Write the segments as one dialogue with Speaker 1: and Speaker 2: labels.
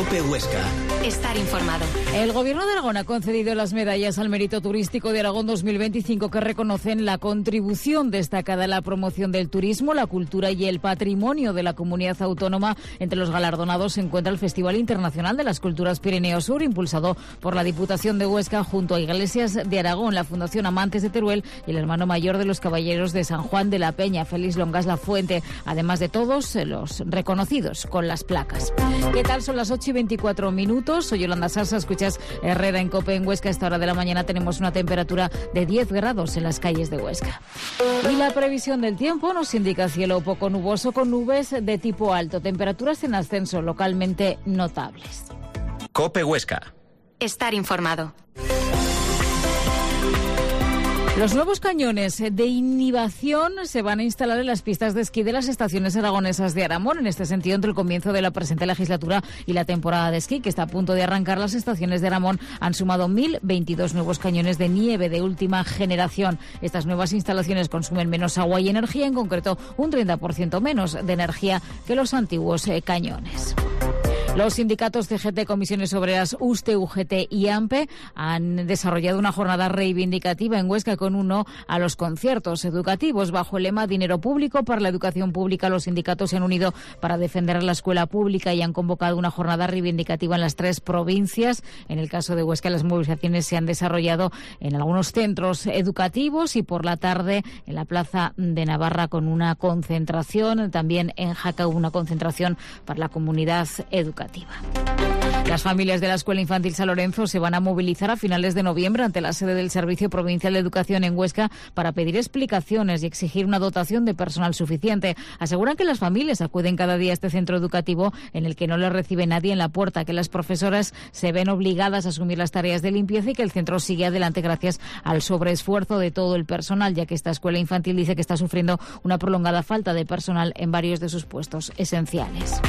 Speaker 1: COPE Huesca.
Speaker 2: Estar informado.
Speaker 3: El Gobierno de Aragón ha concedido las medallas al Mérito Turístico de Aragón 2025 que reconocen la contribución destacada en la promoción del turismo, la cultura y el patrimonio de la comunidad autónoma. Entre los galardonados se encuentra el Festival Internacional de las Culturas Pirineo Sur, impulsado por la Diputación de Huesca junto a Iglesias de Aragón, la Fundación Amantes de Teruel y el hermano mayor de los Caballeros de San Juan de la Peña, Félix Longas La Fuente, además de todos los reconocidos con las placas. ¿Qué tal? Son las 8:24 minutos. Soy Yolanda Sarsa, escuchas Herrera en COPE en Huesca. A esta hora de la mañana tenemos una temperatura de 10 grados en las calles de Huesca. Y la previsión del tiempo nos indica cielo poco nuboso con nubes de tipo alto, temperaturas en ascenso localmente notables.
Speaker 1: COPE Huesca.
Speaker 2: Estar informado.
Speaker 3: Los nuevos cañones de inhibición se van a instalar en las pistas de esquí de las estaciones aragonesas de Aramón. En este sentido, entre el comienzo de la presente legislatura y la temporada de esquí, que está a punto de arrancar, las estaciones de Aramón han sumado 1.022 nuevos cañones de nieve de última generación. Estas nuevas instalaciones consumen menos agua y energía, en concreto un 30% menos de energía que los antiguos cañones. Los sindicatos CGT, Comisiones Obreras, USTE, UGT y AMPE han desarrollado una jornada reivindicativa en Huesca con un no a los conciertos educativos. Bajo el lema Dinero público para la educación pública, los sindicatos se han unido para defender la escuela pública y han convocado una jornada reivindicativa en las 3 provincias. En el caso de Huesca, las movilizaciones se han desarrollado en algunos centros educativos y por la tarde en la Plaza de Navarra con una concentración. También en Jaca hubo una concentración para la comunidad educativa. Las familias de la Escuela Infantil San Lorenzo se van a movilizar a finales de noviembre ante la sede del Servicio Provincial de Educación en Huesca para pedir explicaciones y exigir una dotación de personal suficiente. Aseguran que las familias acuden cada día a este centro educativo en el que no les recibe nadie en la puerta, que las profesoras se ven obligadas a asumir las tareas de limpieza y que el centro sigue adelante gracias al sobreesfuerzo de todo el personal, ya que esta escuela infantil dice que está sufriendo una prolongada falta de personal en varios de sus puestos esenciales.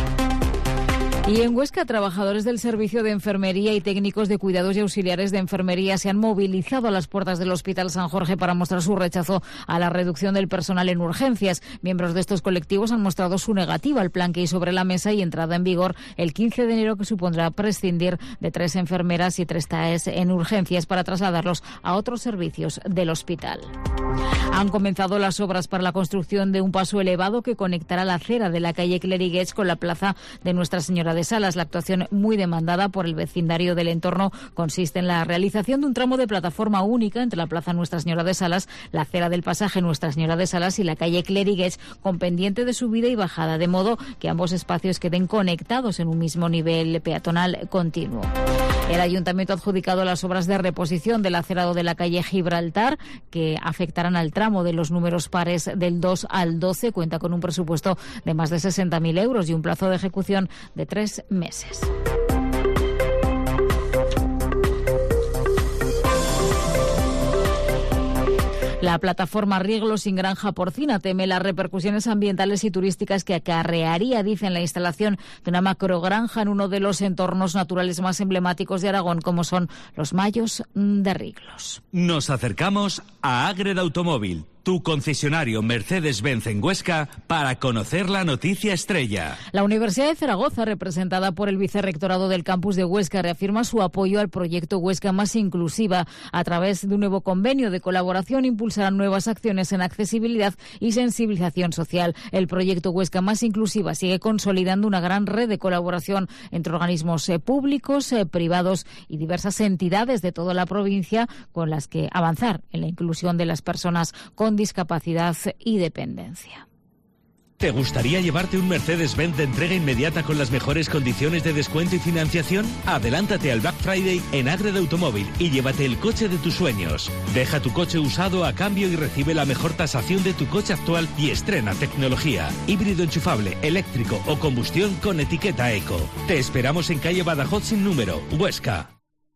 Speaker 3: Y en Huesca, trabajadores del Servicio de Enfermería y técnicos de cuidados y auxiliares de enfermería se han movilizado a las puertas del Hospital San Jorge para mostrar su rechazo a la reducción del personal en urgencias. Miembros de estos colectivos han mostrado su negativa al plan que hay sobre la mesa y entrada en vigor el 15 de enero, que supondrá prescindir de 3 enfermeras y 3 TAEs en urgencias para trasladarlos a otros servicios del hospital. Han comenzado las obras para la construcción de un paso elevado que conectará la acera de la calle Cleriguets con la plaza de Nuestra Señora de Salas. La actuación, muy demandada por el vecindario del entorno, consiste en la realización de un tramo de plataforma única entre la plaza Nuestra Señora de Salas, la acera del pasaje Nuestra Señora de Salas y la calle Cleriguets, con pendiente de subida y bajada, de modo que ambos espacios queden conectados en un mismo nivel peatonal continuo. El ayuntamiento ha adjudicado las obras de reposición del acerado de la calle Gibraltar, que afectarán al tramo de los números pares del 2 al 12. Cuenta con un presupuesto de más de 60.000 euros y un plazo de ejecución de 3 meses. La plataforma Rieglo sin granja porcina teme las repercusiones ambientales y turísticas que acarrearía, dicen, la instalación de una macrogranja en uno de los entornos naturales más emblemáticos de Aragón, como son los Mayos de Riglos.
Speaker 4: Nos acercamos a Ágreda Automóvil, tu concesionario Mercedes-Benz en Huesca, para conocer la noticia estrella.
Speaker 3: La Universidad de Zaragoza, representada por el Vicerrectorado del Campus de Huesca, reafirma su apoyo al proyecto Huesca Más Inclusiva. A través de un nuevo convenio de colaboración impulsarán nuevas acciones en accesibilidad y sensibilización social. El proyecto Huesca Más Inclusiva sigue consolidando una gran red de colaboración entre organismos públicos, privados y diversas entidades de toda la provincia, con las que avanzar en la inclusión de las personas con discapacidad y dependencia.
Speaker 4: ¿Te gustaría llevarte un Mercedes-Benz de entrega inmediata con las mejores condiciones de descuento y financiación? Adelántate al Black Friday en Ágreda Automóvil y llévate el coche de tus sueños. Deja tu coche usado a cambio y recibe la mejor tasación de tu coche actual y estrena tecnología. Híbrido enchufable, eléctrico o combustión con etiqueta eco. Te esperamos en calle Badajoz sin número, Huesca.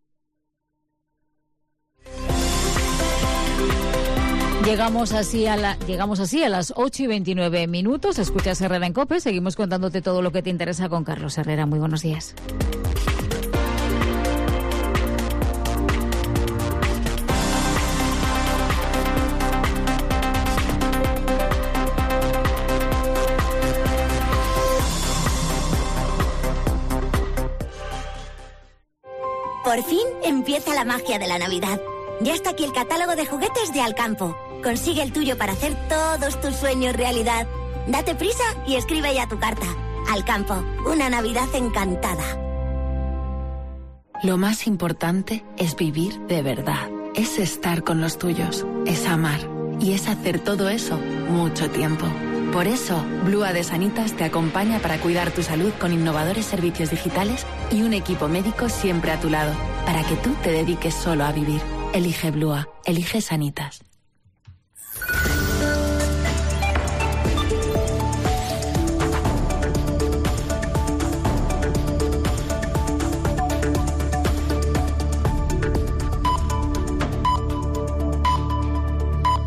Speaker 3: Llegamos así a las 8:29. Escuchas Herrera en COPE. Seguimos contándote todo lo que te interesa con Carlos Herrera. Muy buenos días.
Speaker 5: Por fin empieza la magia de la Navidad. Ya está aquí el catálogo de juguetes de Alcampo. Consigue el tuyo para hacer todos tus sueños realidad. Date prisa y escribe ya tu carta. Alcampo, una Navidad encantada.
Speaker 6: Lo más importante es vivir de verdad. Es estar con los tuyos, es amar. Y es hacer todo eso mucho tiempo. Por eso, Blua de Sanitas te acompaña para cuidar tu salud con innovadores servicios digitales y un equipo médico siempre a tu lado, para que tú te dediques solo a vivir. Elige Blua, elige Sanitas.